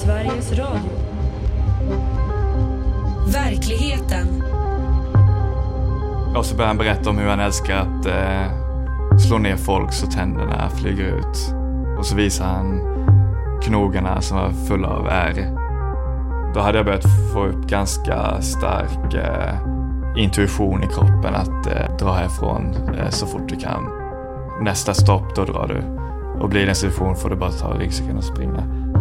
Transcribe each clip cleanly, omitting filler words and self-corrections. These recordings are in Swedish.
Sveriges Radio. Verkligheten. Och så börjar han berätta om hur han älskar att slå ner folk så tänderna flyger ut. Och så visar han knogarna som var fulla av ärr. Då hade jag börjat få upp ganska stark intuition i kroppen att dra härifrån så fort du kan. Nästa stopp, då drar du. Och blir det en situation får du bara ta ryggsäcken och springa.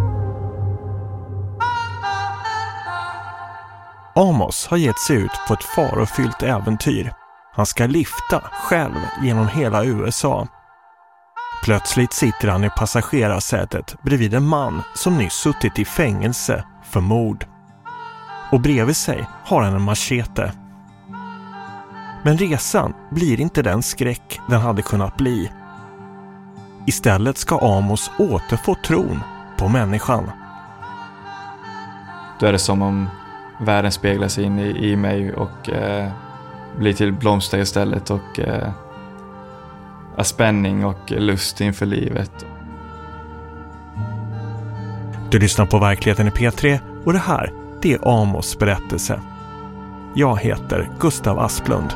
Amos har gett sig ut på ett farofyllt äventyr. Han ska lyfta själv genom hela USA. Plötsligt sitter han i passagerarsätet bredvid en man som nyss suttit i fängelse för mord. Och bredvid sig har han en machete. Men resan blir inte den skräck den hade kunnat bli. Istället ska Amos återfå tron på människan. Då är det som om världen speglas in i mig och blir till blomster istället och spänning och lust inför livet. Du lyssnar på Verkligheten i P3 och det här, det är Amos berättelse. Jag heter Gustav Asplund.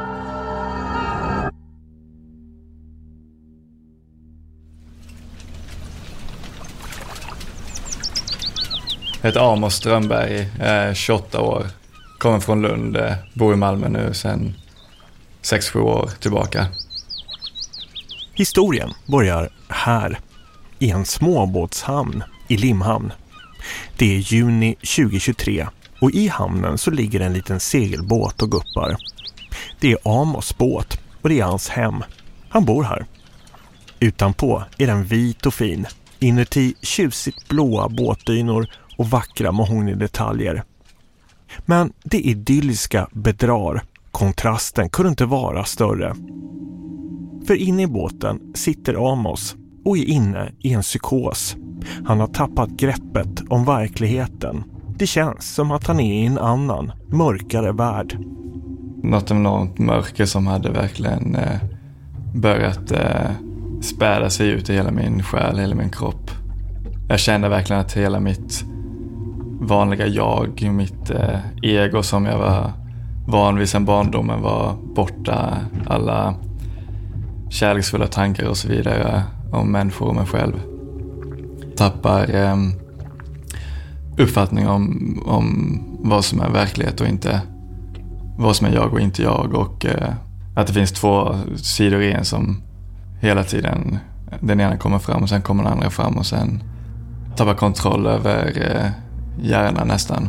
Jag heter Amos Strömberg, 28 år. Kommer från Lund, bor i Malmö nu sedan 6-7 år tillbaka. Historien börjar här, i en småbåtshamn i Limhamn. Det är juni 2023 och i hamnen så ligger en liten segelbåt och guppar. Det är Amos båt och det är hans hem. Han bor här. Utanpå är den vit och fin. Inuti tjusigt blåa båtdynor och vackra mahognydetaljer. Men det idylliska bedrar. Kontrasten kunde inte vara större. För inne i båten sitter Amos och är inne i en psykos. Han har tappat greppet om verkligheten. Det känns som att han är i en annan, mörkare värld. Något enormt mörker som hade verkligen börjat späda sig ut i hela min själ, hela min kropp. Jag kände verkligen att hela mitt vanliga jag, mitt ego som jag var van vid sedan barndomen var borta. Alla kärleksfulla tankar och så vidare om människor och mig själv. Tappar uppfattning om vad som är verklighet och inte vad som är jag och inte jag. Och att det finns två sidor i en som hela tiden, den ena kommer fram och sen kommer den andra fram och sen tappar kontroll över hjärnan nästan.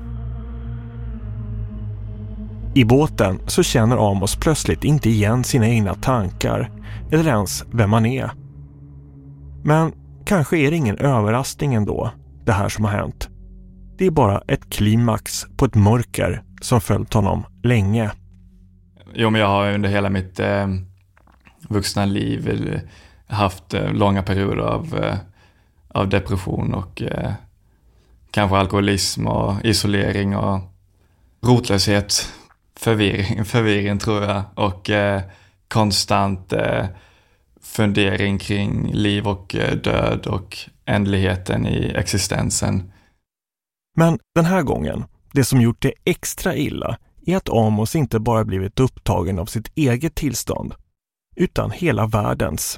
I båten så känner Amos plötsligt inte igen sina egna tankar eller ens vem han är. Men kanske är det ingen överraskning ändå, det här som har hänt. Det är bara ett klimax på ett mörker som följt honom länge. Jo, men jag har under hela mitt vuxna liv haft långa perioder av depression och kanske alkoholism och isolering och rotlöshet, förvirring tror jag, och konstant fundering kring liv och död och ändligheten i existensen. Men den här gången, det som gjort det extra illa är att Amos inte bara blivit upptagen av sitt eget tillstånd, utan hela världens.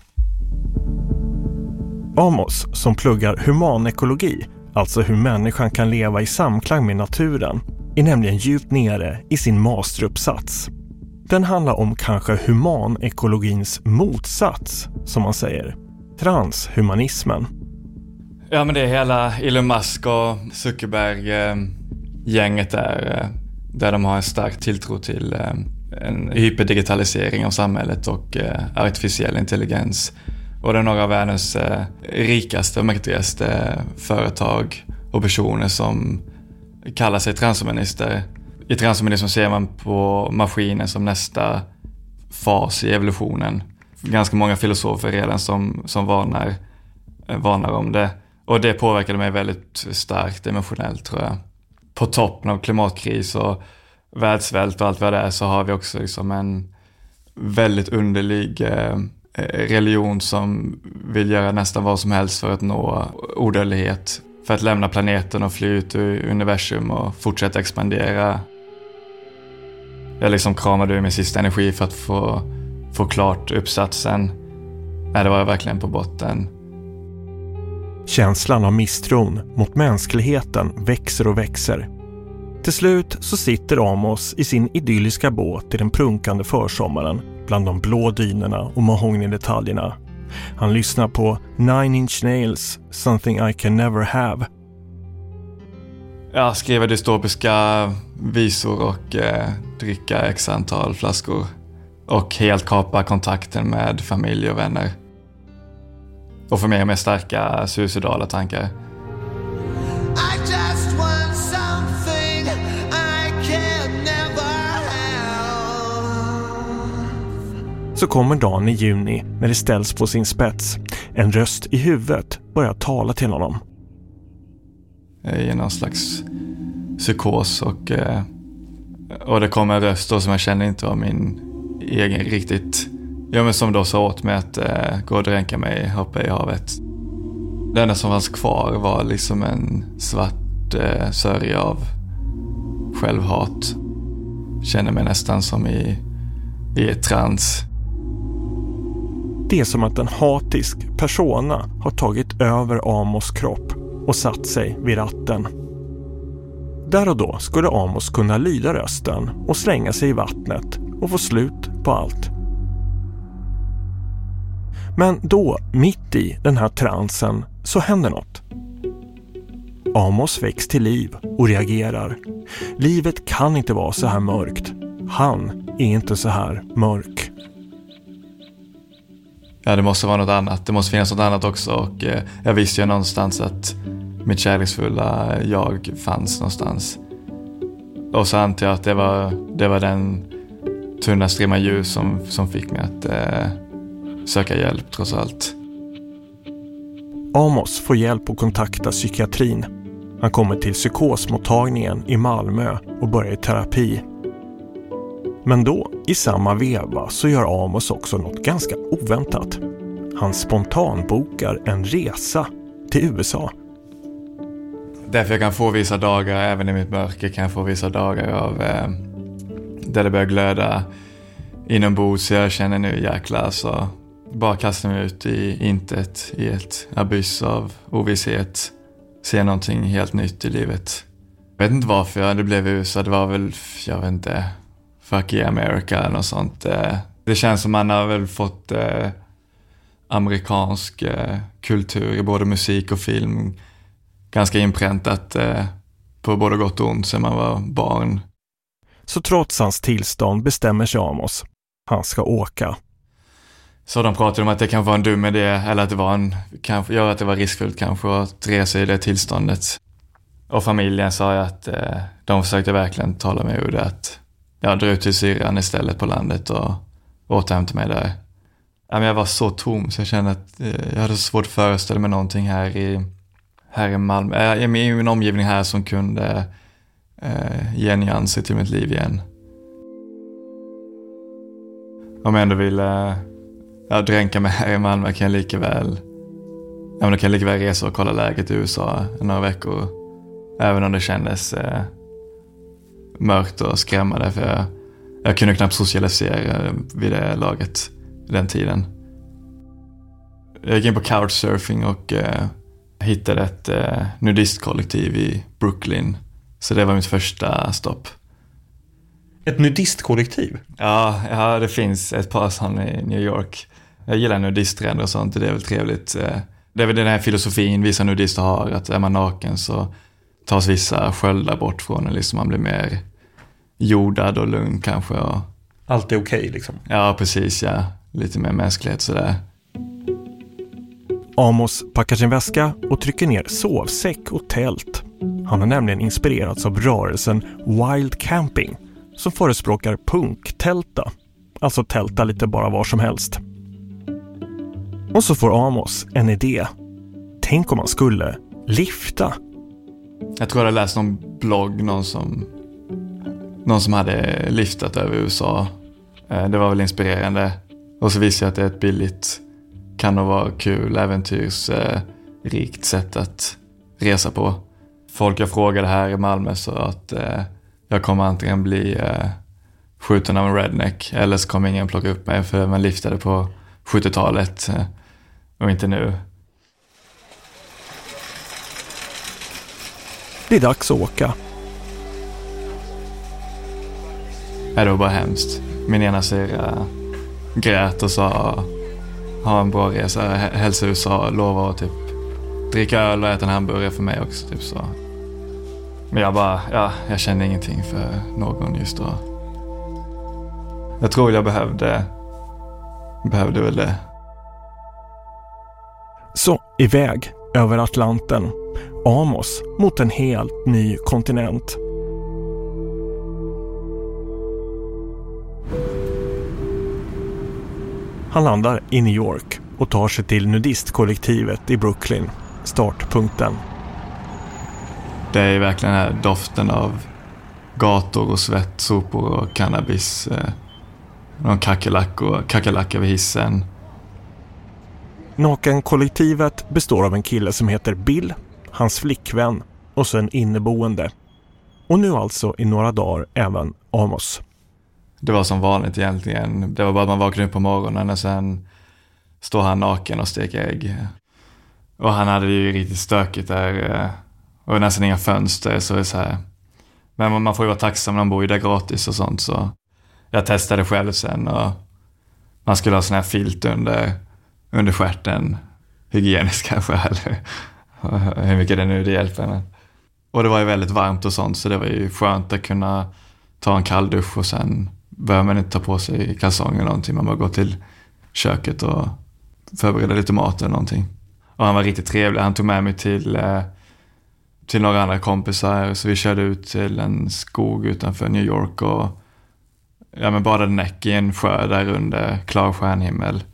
Amos, som pluggar humanekologi, alltså hur människan kan leva i samklang med naturen, är nämligen djupt nere i sin masteruppsats. Den handlar om kanske humanekologins motsats, som man säger, transhumanismen. Ja, men det är hela Elon Musk och Zuckerberg-gänget där de har en stark tilltro till en hyperdigitalisering av samhället och artificiell intelligens. Och det är några av världens rikaste och mäktigaste företag och personer som kallar sig transhumanister. I transhumanism ser man på maskinen som nästa fas i evolutionen. Ganska många filosofer redan som varnar om det. Och det påverkade mig väldigt starkt emotionellt, tror jag. På toppen av klimatkris och världssvält och allt vad det är, så har vi också liksom en väldigt underlig religion som vill göra nästan vad som helst för att nå odödlighet. för att lämna planeten och fly ut ur universum och fortsätta expandera. Jag liksom kramade ur min sista energi för att få klart uppsatsen. Det var jag verkligen på botten. Känslan av misstron mot mänskligheten växer och växer. Till slut så sitter Amos i sin idylliska båt i den prunkande försommaren bland de blå dynorna och mahognydetaljerna. Han lyssnar på Nine Inch Nails, Something I Can Never Have. Jag skriver dystopiska visor och dricka x antal flaskor. Och helt kapa kontakten med familj och vänner. Och få mer starka suicidala tankar. I just want something I can never have. Så kommer dagen i juni när det ställs på sin spets. En röst i huvudet börjar tala till honom. Jag är i någon slags psykos och det kommer en röst då som jag känner inte var min egen riktigt. Ja, men som då sa åt mig att gå och dränka mig, hoppa i havet. Det enda som fanns kvar var liksom en svart sörja av självhat. Känner mig nästan som i ett trans. Det är som att en hatisk persona har tagit över Amos kropp och satt sig vid ratten. Där och då skulle Amos kunna lyda rösten och slänga sig i vattnet och få slut på allt. Men då, mitt i den här transen, så händer något. Amos väcks till liv och reagerar. Livet kan inte vara så här mörkt. Han är inte så här mörk. Ja, det måste vara något annat. Det måste finnas något annat också. Och jag visste ju någonstans att mitt kärleksfulla jag fanns någonstans. Och så antar jag att det var den tunna strimma ljus som fick mig att söka hjälp trots allt. Amos får hjälp att kontakta psykiatrin. Han kommer till psykosmottagningen i Malmö och börjar i terapi. Men då, i samma veva, så gör Amos också något ganska oväntat. Han spontanbokar en resa till USA. Därför jag kan få vissa dagar, även i mitt mörker kan jag få vissa dagar av där det börjar glöda inombords. Så jag känner nu jäklar så bara kastar mig ut i intet, i ett abyss av ovisshet. Se någonting helt nytt i livet. Jag vet inte varför det blev USA. Det var väl, jag vet inte, fuck yeah America eller något sånt. Det känns som man har väl fått amerikansk kultur i både musik och film ganska inpräntat på både gott och ont sen man var barn. Så trots hans tillstånd bestämmer sig Amos. Han ska åka. Så de pratade om att det kan vara en dum idé eller att det var kanske gör att det var riskfullt kanske att resa i det tillståndet. Och familjen sa ju att de försökte verkligen tala mig ur det, att jag drar ut till Syrien istället på landet och återhämtade mig där. Men jag var så tom så jag kände att jag hade svårt att föreställa mig någonting här i Malmö. I min omgivning här som kunde ge nyanser till mitt liv igen. Om jag ändå ville dränka mig här i Malmö kan jag lika väl resa och kolla läget i USA några veckor. Även om det kändes mörkt och skrämmande, för jag kunde knappt socialisera vid det laget den tiden. Jag gick in på couchsurfing och hittade ett nudistkollektiv i Brooklyn. Så det var mitt första stopp. Ett nudistkollektiv? Ja, det finns ett par sådana i New York. Jag gillar nudisttrender och sånt, det är väl trevligt. Det är väl den här filosofin vissa nudister har, att är man naken så tas vissa sköldar bort från en, liksom man blir mer jordad och lugn kanske. Och allt är okej liksom? Ja, precis, ja. Lite mer mänsklighet sådär. Amos packar sin väska och trycker ner sovsäck och tält. Han har nämligen inspirerats av rörelsen Wild Camping som förespråkar punktälta. Alltså tälta lite bara var som helst. Och så får Amos en idé. Tänk om man skulle lifta. Jag tror jag hade läst någon blogg, någon som hade liftat över USA. Det var väl inspirerande. Och så visade jag att det är ett billigt, kan nog vara kul, äventyrsrikt sätt att resa på. Folk jag frågade här i Malmö så att jag kommer antingen bli skjuten av en redneck eller så kommer ingen plocka upp mig för man liftade på 70-talet och inte nu. Det är dags att åka. Det var bara hemskt. Min ena syrra grät och sa ha en bra resa, hälsa USA, lova att typ dricka öl och äta en hamburgare för mig också typ så. Men jag kände ingenting för någon just då. Jag tror jag behövde väl det. Så iväg över Atlanten, Amos mot en helt ny kontinent. Han landar i New York och tar sig till nudistkollektivet i Brooklyn, startpunkten. Det är verkligen den här doften av gator och svett, sopor och cannabis. Någon kackerlackor vid hissen. Nakenkollektivet består av en kille som heter Bill, hans flickvän och så en inneboende. Och nu alltså i några dagar även Amos. Det var som vanligt egentligen. Det var bara att man vaknade upp på morgonen och sen står han naken och steker ägg. Och han hade ju riktigt stökigt där och nästan inga fönster så det är så här. Men man får ju vara tacksam när man bor ju där gratis och sånt så. Jag testade själv sen och man skulle ha sån här filt under stjärten. Hygieniskt kanske eller hur mycket det nu det hjälper. Men. Och det var ju väldigt varmt och sånt så det var ju skönt att kunna ta en kall dusch och sen behöver man inte ta på sig kalsonger eller någonting. Man bara gå till köket och förbereda lite mat eller någonting. Och han var riktigt trevlig. Han tog med mig till några andra kompisar så vi körde ut till en skog utanför New York och badade näck i en sjö där under klar stjärnhimmel.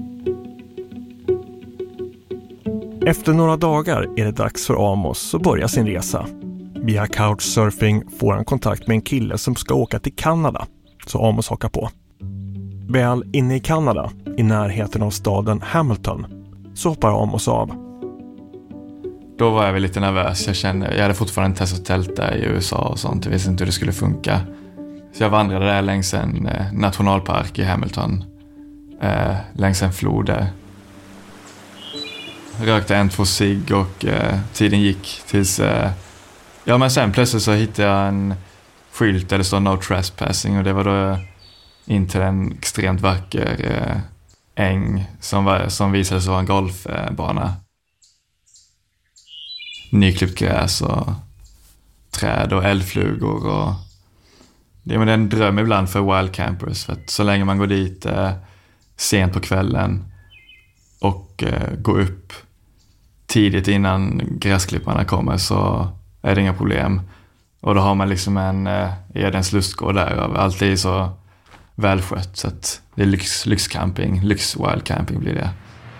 Efter några dagar är det dags för Amos att börja sin resa. Via couchsurfing får han kontakt med en kille som ska åka till Kanada, så Amos hakar på. Väl inne i Kanada, i närheten av staden Hamilton, så hoppar Amos av. Då var jag väl lite nervös. Jag hade fortfarande testat tält där i USA och sånt. Jag visste inte hur det skulle funka. Så jag vandrade där längs en nationalpark i Hamilton. Längs en flod där. Rökte 1-2 cigg och tiden gick tills... men sen plötsligt så hittade jag en skylt där det står no trespassing och det var då in till en extremt vacker äng som visade sig vara en golfbana. Nyklippt gräs och träd och eldflugor och det är en dröm ibland för wild campers för att så länge man går dit sent på kvällen och går upp tidigt innan gräsklipparna kommer så är det inga problem. Och då har man liksom en Edens lustgård där. Allt är så välskött så att det är lyxcamping, lyx-wild camping blir det.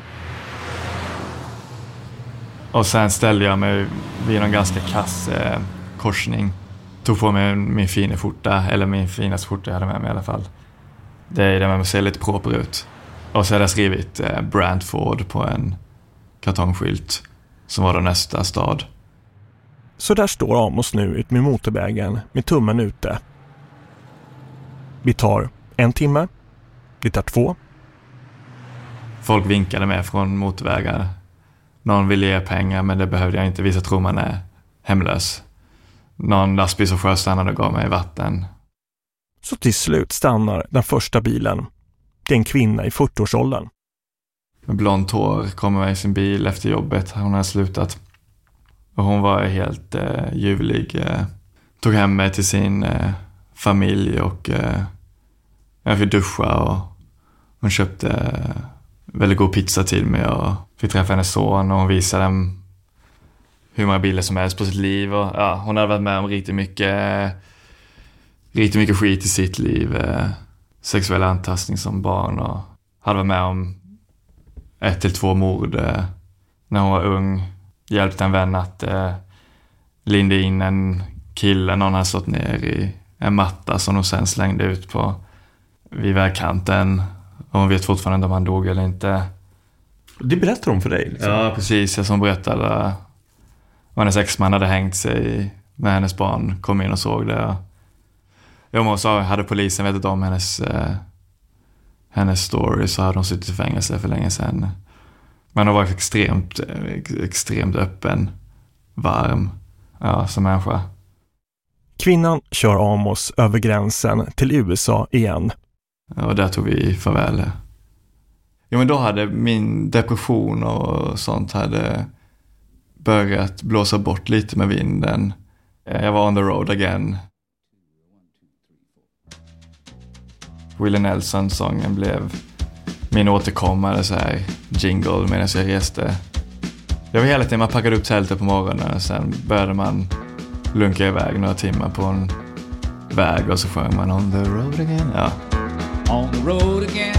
Och sen ställde jag mig vid en ganska kass korsning. Tog på mig min fina skjorta, eller min finaste skjorta jag hade med mig i alla fall. Det är där man ser lite proper ut. Och så hade jag skrivit Brantford på en kartongskylt som var då nästa stad. Så där står Amos nu ut med motorvägen med tummen ute. Vi tar 1 timme. Det tar 2. Folk vinkade med från motorvägar. Någon ville ge pengar men det behövde jag inte. Vissa tror man är hemlös. Någon lastbilschaufför stannade och gav mig vatten. Så till slut stannar den första bilen. Det är en kvinna i 40-årsåldern. Med blont hår kommer med i sin bil efter jobbet. Hon har slutat. Och hon var helt ljuvlig. Tog hem mig till sin familj och jag fick duscha och hon köpte väldigt god pizza till mig och fick träffa hennes son och hon visade dem hur många bilder som helst på sitt liv och hon hade varit med om riktigt mycket skit i sitt liv, sexuell antastning som barn och hade varit med om 1-2 mord när hon var ung. Hjälpte en vän att linda in en kille någon hade slått ner i en matta som de sen slängde ut vid vägkanten. Och hon vet fortfarande inte om han dog eller inte. Det berättar de för dig? Liksom. Ja, precis. Jag som berättade. Och hennes exman hade hängt sig när hennes barn kom in och såg det. Jag hade polisen vetat om hennes story så hade hon suttit i fängelse för länge sedan. Men hon var extremt öppen, varm, som människa. Kvinnan kör Amos över gränsen till USA igen. Och där tog vi farväl. Jo, men då hade min depression och sånt hade börjat blåsa bort lite med vinden. Jag var on the road again. Willie Nelson-sången blev min återkommande så här jingle medan jag reste. Jag var hela tiden, man packade upp tältet på morgonen och sen började man lunka iväg några timmar på en väg och så sjöng man on the road again. Ja. On the road again.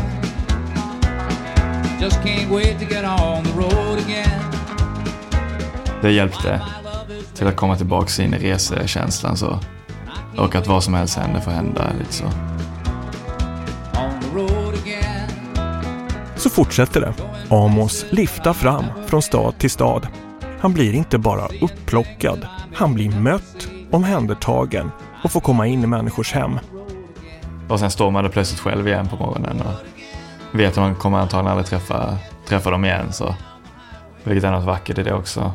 Just can't wait to get on the road again. Det hjälpte till att komma tillbaka in i resekänslan så. Och att vad som helst händer får hända lite så. Så fortsätter det. Amos liftar fram från stad till stad. Han blir inte bara upplockad. Han blir mött, omhändertagen och får komma in i människors hem. Och sen står man där plötsligt själv igen på morgonen och vet att man kommer antagligen aldrig träffa dem igen. Så. Vilket är något vackert i det också.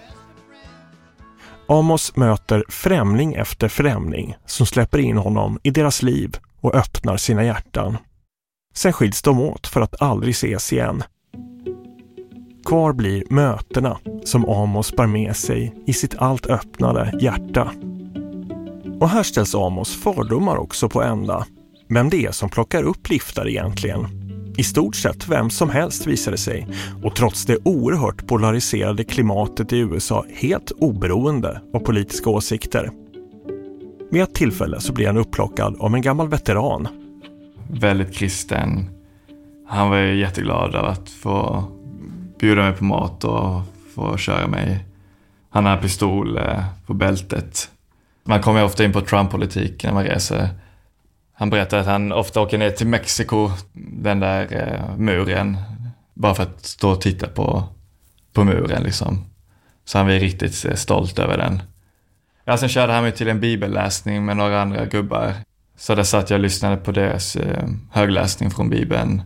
Amos möter främling efter främling som släpper in honom i deras liv och öppnar sina hjärtan. Sen skiljs de åt för att aldrig ses igen. Kvar blir mötena som Amos bar med sig i sitt allt öppnade hjärta. Och här ställs Amos fördomar också på ända. Vem det är som plockar upp liftar egentligen. I stort sett vem som helst visade sig. Och trots det oerhört polariserade klimatet i USA helt oberoende av politiska åsikter. Vid ett tillfälle så blir han upplockad av en gammal veteran. Väldigt kristen. Han var ju jätteglad av att få bjuda mig på mat och få köra mig. Han har en pistol på bältet. Man kommer ofta in på Trump-politik när man reser. Han berättar att han ofta åker ner till Mexiko, den där muren, bara för att stå och titta på muren liksom. Så han var riktigt stolt över den. Ja, sen körde han mig till en bibelläsning med några andra gubbar. Så där satt jag och lyssnade på deras högläsning från Bibeln.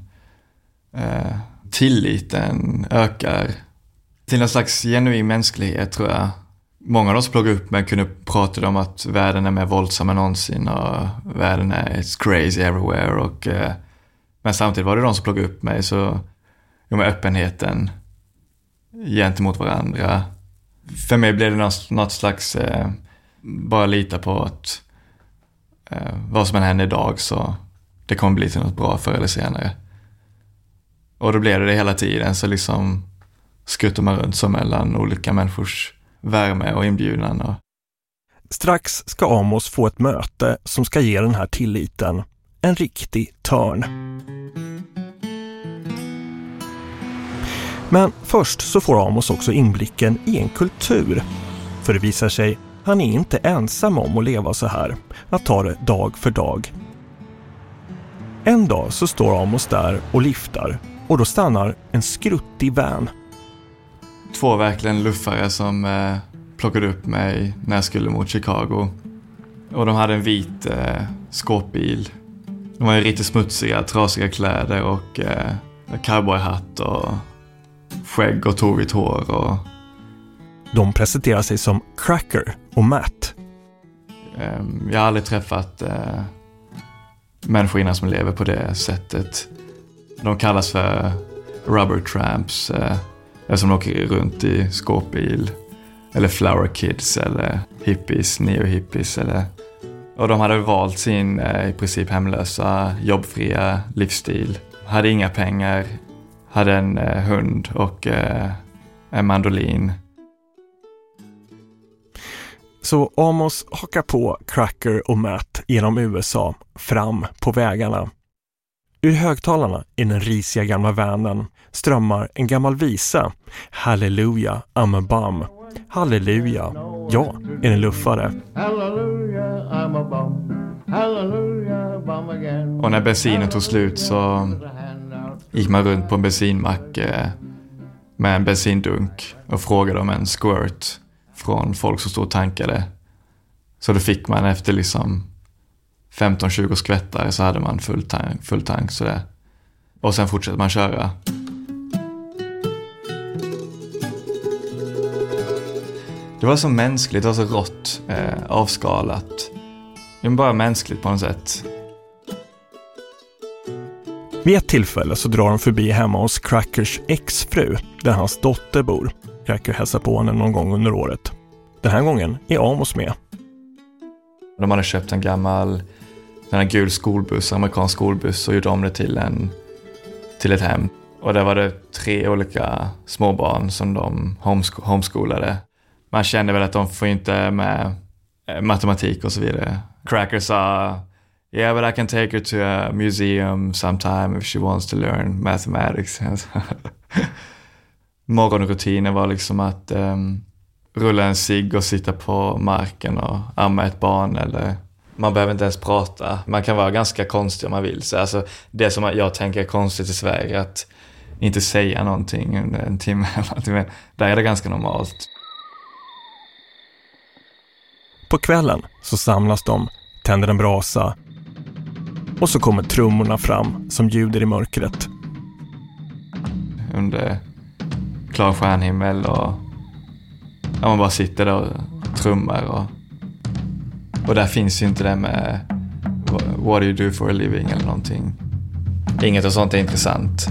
Tilliten ökar till en slags genuin mänsklighet, tror jag. Många av oss pluggade upp med kunde prata om att världen är mer våldsam än någonsin och världen är it's crazy everywhere. Och, men samtidigt var det de som pluggade upp mig, så med öppenheten gentemot varandra. För mig blev det något slags bara lita på att vad som än händer idag så det kommer bli till något bra förr eller senare. Och då blev det hela tiden, så liksom skuttar man runt som mellan olika människors värme och inbjudan. Strax ska Amos få ett möte som ska ge den här tilliten en riktig törn. Men först så får Amos också inblicken i en kultur. För det visar sig, han är inte ensam om att leva så här, att ta det dag för dag. En dag så står Amos där och liftar, och då stannar en skruttig van. 2 verkligen luffare som plockade upp mig när jag skulle mot Chicago. Och de hade en vit skåpbil. De var ju riktigt smutsiga, trasiga kläder och cowboyhatt och skägg och tovigt hår. Och de presenterar sig som Cracker och Matt. Jag har aldrig träffat människor innan som lever på det sättet. De kallas för rubber tramps. Som åker runt i skåpbil. Eller flower kids eller hippies, neo-hippies. Och de hade valt sin i princip hemlösa, jobbfria livsstil. Hade inga pengar. Hade en hund och en mandolin. Så Amos hakar på Cracker och Matt genom USA fram på vägarna. Ur högtalarna i den risiga gamla vanen strömmar en gammal visa. Halleluja, I'm a bum. Halleluja, jag är en luffare. Hallelujah, I'm a bum. Hallelujah, bum again. Och när bensinen tog slut så gick man runt på en bensinmack med en bensindunk och frågade om en squirt. från folk som stod och tankade. Så då fick man efter liksom 15-20 skvättar så hade man full tank sådär. Och sen fortsätter man köra. Det var så mänskligt, det var så rått, avskalat. Det var bara mänskligt på något sätt. Vid ett tillfälle så drar de förbi hemma hos Crackers exfru, där hans dotter bor. Cracker hälsar på henne någon gång under året. Den här gången är Amos med. De hade köpt en gul skolbuss, amerikansk skolbuss, och gjorde om det till ett hem. Och där var det 3 olika småbarn som de homeschoolade. Man kände väl att de får inte med matematik och så vidare. Cracker sa, yeah, but I can take her to a museum sometime if she wants to learn mathematics. Morgonrutinen var liksom att rulla en cigg och sitta på marken och amma ett barn. Eller man behöver inte ens prata. Man kan vara ganska konstig om man vill. Så alltså, det som jag tänker är konstigt i Sverige är att inte säga någonting under en timme. Där är det ganska normalt. På kvällen så samlas de, tänder en brasa och så kommer trummorna fram som ljuder i mörkret. Under klar stjärnhimmel och man bara sitter där och trummar och där finns ju inte det med what do you do for a living eller någonting. Inget av sånt är intressant.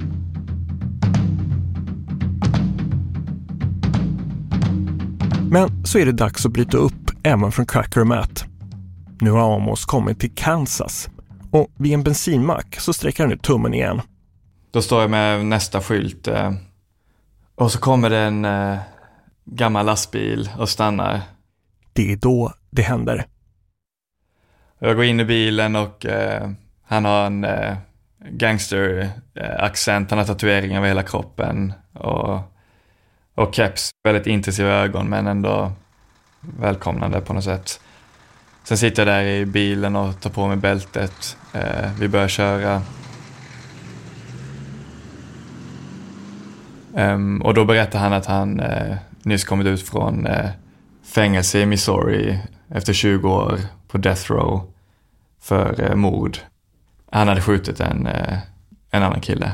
Men så är det dags att bryta upp även från Cracker och Matt. Nu har Amos kommit till Kansas och vid en bensinmack så sträcker han ut tummen igen. Då står jag med nästa skylt och så kommer det en gammal lastbil och stannar. Det är då det händer. Jag går in i bilen och han har en gangster-accent. Han har tatuering över hela kroppen och keps. Väldigt intensiva ögon men ändå välkomnande på något sätt. Sen sitter jag där i bilen och tar på mig bältet. Vi börjar köra. Och då berättar han att han nyss kommit ut från fängelse i Missouri efter 20 år på death row för mord. Han hade skjutit en annan kille.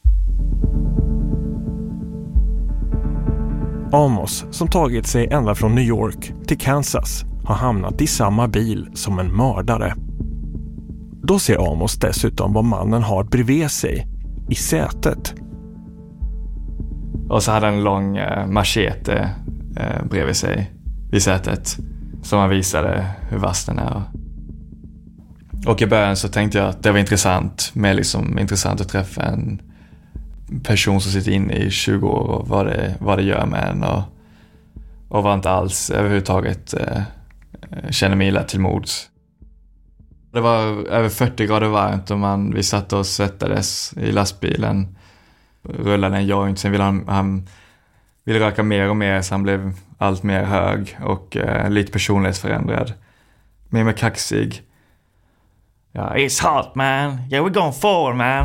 Amos, som tagit sig ända från New York till Kansas, har hamnat i samma bil som en mördare. Då ser Amos dessutom vad mannen har bredvid sig, i sätet. Och så hade han en lång machete bredvid sig vid sätet som han visade hur vass den är. Och i början så tänkte jag att det var intressant att träffa en person som sitter inne i 20 år och vad det gör med en och var inte alls överhuvudtaget känner mig illa till mods. Det var över 40 grader varmt och vi satt och svettades i lastbilen, rullade en joint. Sen ville han ville röka mer och mer, så han blev allt mer hög och lite personlighetsförändrad. Mer kaxig. Ja, it's hot man, yeah we're going forward man.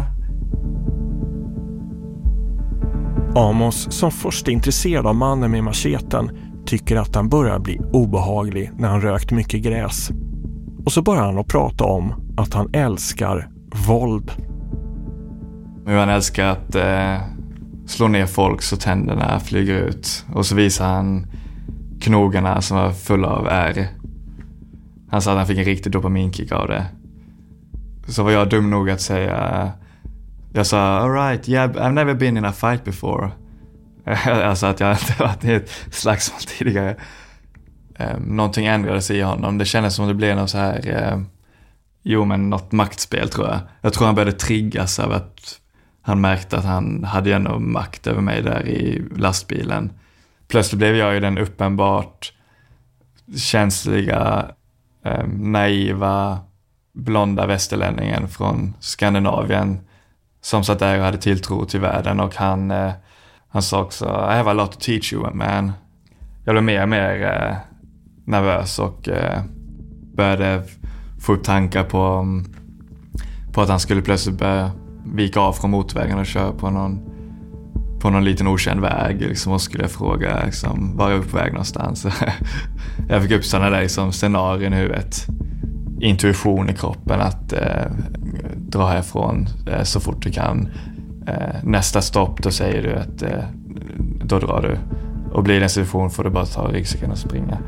Amos, som först är intresserad av mannen med macheten, tycker att han börjar bli obehaglig när han rökt mycket gräs. Och så börjar han att prata om att han älskar våld. Hur han älskar att slå ner folk så tänderna flyger ut. Och så visar han knogarna som var fulla av ärr. Han sa att han fick en riktig dopaminkick av det. Så var jag dum nog att säga... Jag sa, all right, yeah, I've never been in a fight before. Alltså att jag inte varit i ett slagsmål tidigare. Någonting ändrades i honom. Det kändes som det blev något så här... något maktspel tror jag. Jag tror han började triggas av att han märkte att han hade ändå makt över mig där i lastbilen. Plötsligt blev jag ju den uppenbart känsliga, naiva, blonda västerlänningen från Skandinavien som satt där och hade tilltro till världen. Och han sa också, I have a lot to teach you man. Jag blev mer och mer nervös och började få upp tankar på att han skulle plötsligt börja vika av från motorvägen och köra på på någon liten okänd väg liksom, och skulle fråga liksom, var jag är på väg någonstans. Jag fick upp sådana där liksom, scenarier i huvudet. Intuition i kroppen att dra härifrån så fort du kan. Nästa stopp, då säger du att då drar du. Och blir det en situation får du bara ta ryggsäcken och springa.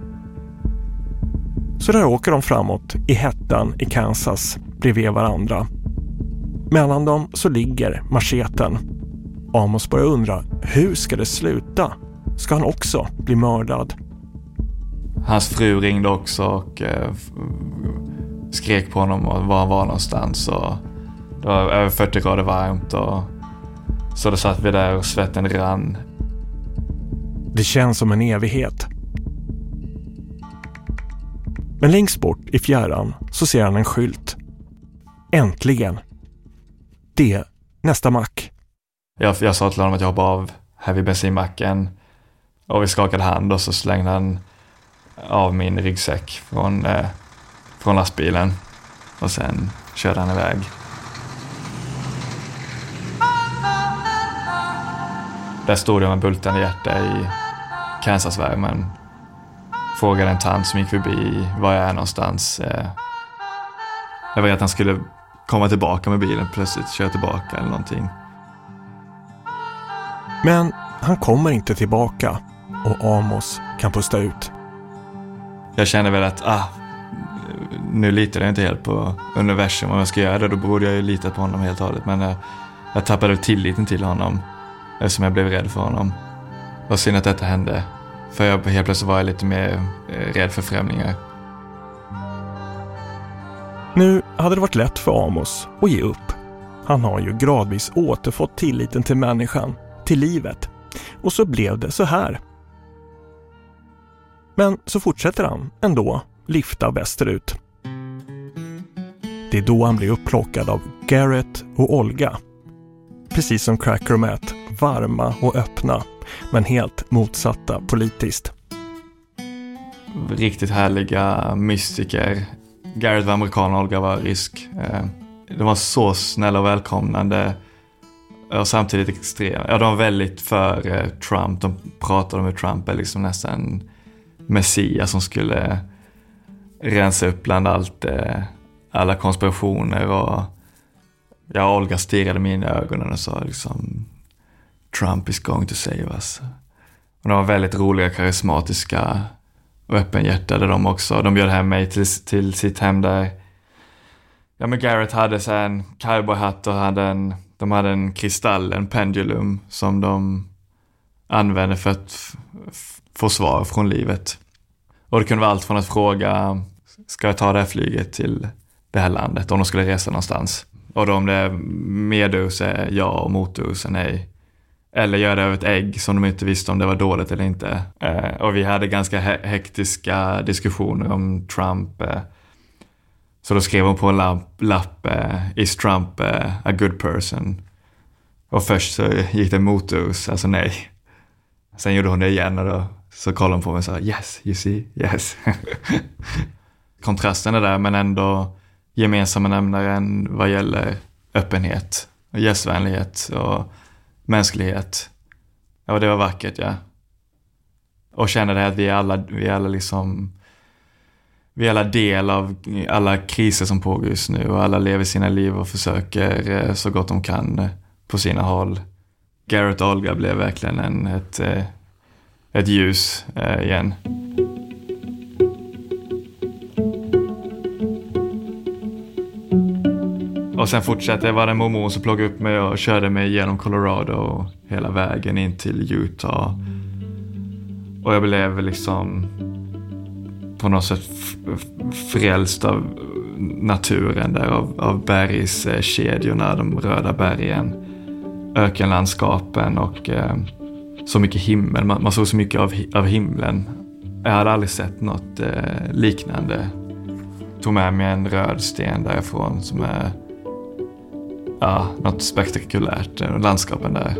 Så där åker de framåt i hettan i Kansas bredvid varandra. Mellan dem så ligger macheten. Amos börjar undra, hur ska det sluta? Ska han också bli mördad? Hans fru ringde också och skrek på honom och var han var någonstans. Och det var över 40 grader varmt. Och så då satt vi där och svetten rann. Det känns som en evighet. Men längst bort i fjärran så ser han en skylt. Äntligen. Det är nästa mack. Jag sa till honom att jag hoppade av här vid bensinmacken. Och vi skakade hand och så slängde han av min ryggsäck från lastbilen. Och sen körde han iväg. Där stod jag med bultande hjärta i Kansasvärmen. Frågade en tant som gick förbi var jag är någonstans. Jag vet att han skulle komma tillbaka med bilen, plötsligt köra tillbaka eller någonting. Men han kommer inte tillbaka och Amos kan pusta ut. Jag känner väl att nu litar jag inte helt på universum. Om jag ska göra det då borde jag ju lita på honom helt och hållet. Men jag tappade tilliten till honom eftersom jag blev rädd för honom. Och synd att detta hände. För jag helt plötsligt var jag lite mer rädd för främlingar. Nu hade det varit lätt för Amos att ge upp. Han har ju gradvis återfått tilliten till människan, till livet. Och så blev det så här. Men så fortsätter han ändå lifta västerut. Det är då han blir upplockad av Garrett och Olga. Precis som Cracker och Matt, varma och öppna, men helt motsatta politiskt. Riktigt härliga mystiker. Garrett var amerikan och Olga var rysk. De var så snälla och välkomnande och samtidigt extrema. Ja, de var väldigt för Trump. De pratade om hur Trump är liksom nästan Messias som skulle rensa upp bland alla konspirationer. Och Olga stirrade mig in i ögonen och sa liksom Trump is going to save us. Och de var väldigt roliga, karismatiska och öppenhjärtade de också. De bjöd hem mig till sitt hem där. Ja, men Garrett hade så en cowboyhatt och de hade en kristall, en pendulum som de använde för att få svar från livet. Och det kunde vara allt från att fråga, ska jag ta det här flyget till det här landet om de skulle resa någonstans? Och då om det är medus är ja och motdus är nej. Eller gör det över ett ägg som de inte visste om det var dåligt eller inte. Och vi hade ganska hektiska diskussioner om Trump. Så då skrev hon på en lapp is Trump a good person? Och först så gick det motdus, alltså nej. Sen gjorde hon det igen och då så kollade hon på mig och sa yes, you see, yes. Kontrasten är där men ändå gemensamma nämnaren vad gäller öppenhet och gästvänlighet och mänsklighet. Ja, det var vackert, ja. Och känner det att vi är alla del av alla kriser som pågår just nu och alla lever sina liv och försöker så gott de kan på sina håll. Garrett och Olga blev verkligen ett ljus igen. Och sen fortsatte jag, var det mormor som plockade upp mig och körde mig genom Colorado och hela vägen in till Utah. Och jag blev liksom på något sätt frälst av naturen där, av bergskedjorna, de röda bergen, ökenlandskapen och så mycket himmel. Man såg så mycket av himlen. Jag hade aldrig sett något liknande. Tog med mig en röd sten därifrån som är något spektakulärt, landskapen där.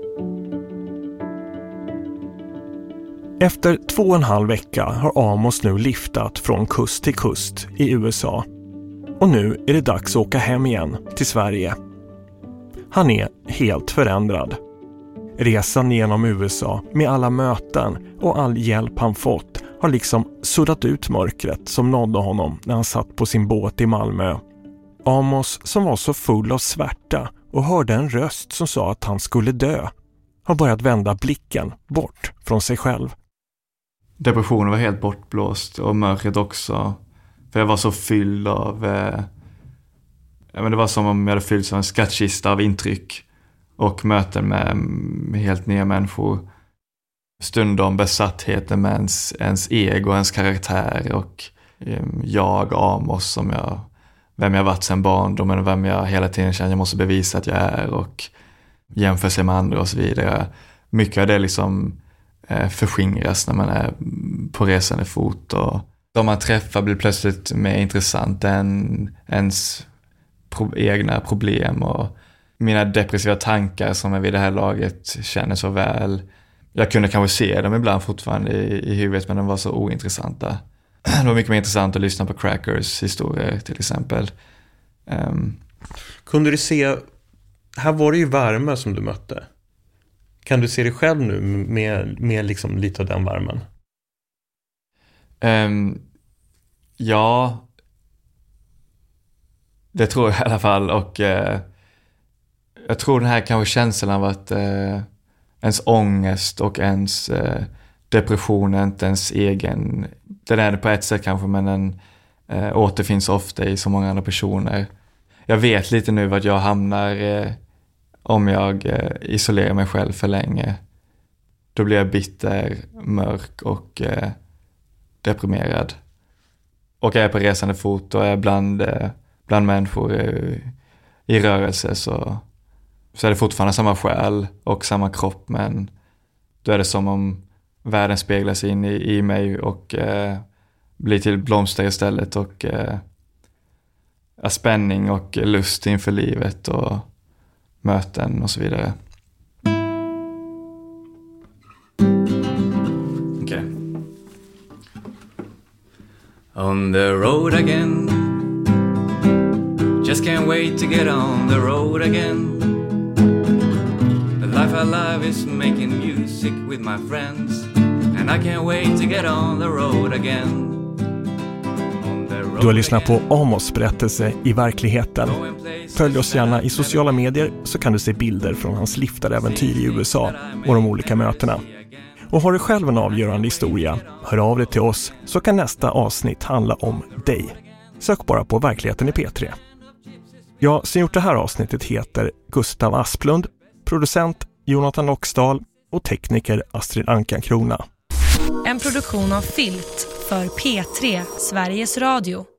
Efter 2,5 vecka har Amos nu liftat från kust till kust i USA. Och nu är det dags att åka hem igen till Sverige. Han är helt förändrad. Resan genom USA med alla möten och all hjälp han fått har liksom suddat ut mörkret som nådde honom när han satt på sin båt i Malmö. Amos, som var så full av svärta och hörde en röst som sa att han skulle dö, har börjat vända blicken bort från sig själv. Depressionen var helt bortblåst och mörkret också. För jag var så fylld av... det var som om jag hade fyllts av en skattkista av intryck och möten med helt nya människor. Stundom besattheten med ens ego, ens karaktär och jag, Amos, vem jag varit sedan barndomen och vem jag hela tiden känner jag måste bevisa att jag är och jämför sig med andra och så vidare. Mycket av det liksom förskingras när man är på resande fot och de man träffar blir plötsligt mer intressant än ens egna problem och mina depressiva tankar som jag vid det här laget känner så väl. Jag kunde kanske se dem ibland fortfarande i huvudet, men de var så ointressanta. Det var mycket mer intressant att lyssna på Crackers historier till exempel. Kunde du se, här var det ju värme som du mötte. Kan du se dig själv nu med liksom lite av den värmen? Ja, det tror jag i alla fall. Och jag tror den här kanske känslan av att ens ångest och ens depression är inte ens egen. Den är det på ett sätt kanske, men den återfinns ofta i så många andra personer. Jag vet lite nu vad jag hamnar om jag isolerar mig själv för länge. Då blir jag bitter, mörk och deprimerad. Och jag är på resande fot och är bland människor i rörelse så är det fortfarande samma själ och samma kropp, men då är det som om världen speglas in i mig och blir till blomster istället och spänning och lust inför livet och möten och så vidare. Okej. On the road again. Just can't wait to get on the road again. The life I love is making music with my friends. And I can't wait to get on the road again. Du har lyssnat på Amos berättelse i verkligheten. Följ oss gärna i sociala medier så kan du se bilder från hans liftaräventyr i USA och de olika mötena. Och har du själv en avgörande historia, hör av dig till oss så kan nästa avsnitt handla om dig. Sök bara på verkligheten i P3. Jag som gjort det här avsnittet heter Gustav Asplund, producent Jonathan Oxdal och tekniker Astrid Ankan-Krona. En produktion av Filt för P3 Sveriges Radio.